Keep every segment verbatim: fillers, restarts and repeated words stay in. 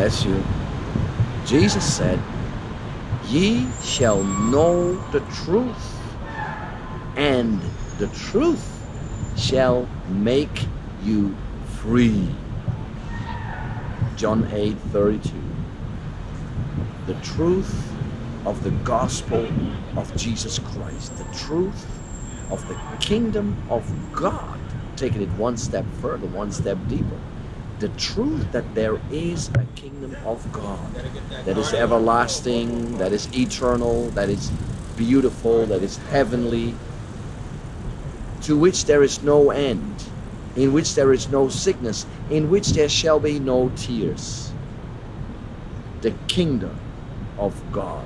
bless you. Jesus said, ye shall know the truth, and the truth shall make you free. John eight thirty-two. The truth of the gospel of Jesus Christ, the truth of the kingdom of God, taking it one step further, one step deeper. The truth that there is a kingdom of God that is everlasting, that is eternal, that is beautiful, that is heavenly, to which there is no end, in which there is no sickness, in which there shall be no tears. The kingdom of God.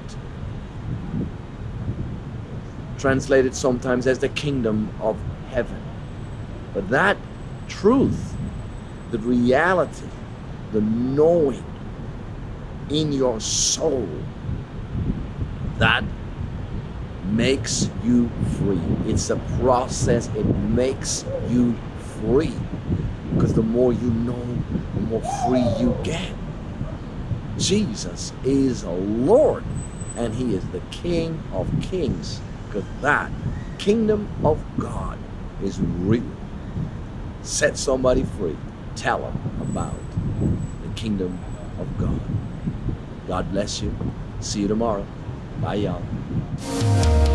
Translated sometimes as the kingdom of heaven. But that truth, the reality, the knowing in your soul, that makes you free. It's a process. It makes you free. Because the more you know, the more free you get. Jesus is a Lord, and He is the King of Kings. Because that kingdom of God is real. Set somebody free. Tell them about the kingdom of God. God bless you. See you tomorrow. Bye, y'all.